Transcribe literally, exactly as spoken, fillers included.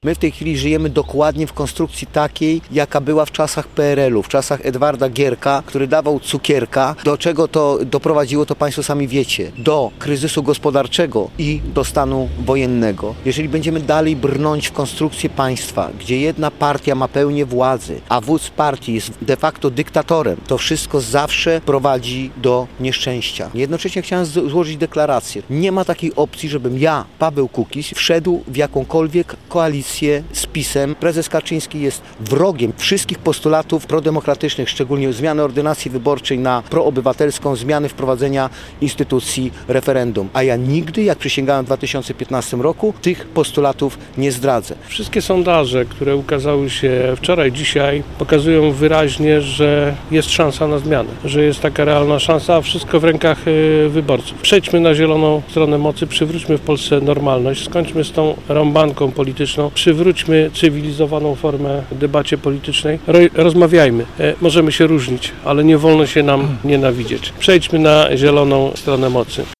My w tej chwili żyjemy dokładnie w konstrukcji takiej, jaka była w czasach P R L u, w czasach Edwarda Gierka, który dawał cukierka. Do czego to doprowadziło, to Państwo sami wiecie. Do kryzysu gospodarczego i do stanu wojennego. Jeżeli będziemy dalej brnąć w konstrukcję państwa, gdzie jedna partia ma pełnię władzy, a wódz partii jest de facto dyktatorem, to wszystko zawsze prowadzi do nieszczęścia. Jednocześnie chciałem złożyć deklarację. Nie ma takiej opcji, żebym ja, Paweł Kukiz, wszedł w jakąkolwiek koalicję z PiS-em. Prezes Kaczyński jest wrogiem wszystkich postulatów prodemokratycznych, szczególnie zmiany ordynacji wyborczej na proobywatelską, zmiany wprowadzenia instytucji referendum. A ja nigdy, jak przysięgałem w dwa tysiące piętnastym roku, tych postulatów nie zdradzę. Wszystkie sondaże, które ukazały się wczoraj, dzisiaj, pokazują wyraźnie, że jest szansa na zmianę, że jest taka realna szansa, a wszystko w rękach wyborców. Przejdźmy na zieloną stronę mocy, przywróćmy w Polsce normalność, skończmy z tą rąbanką polityczną, przywróćmy cywilizowaną formę debacie politycznej, rozmawiajmy. Możemy się różnić, ale nie wolno się nam nienawidzieć. Przejdźmy na zieloną stronę mocy.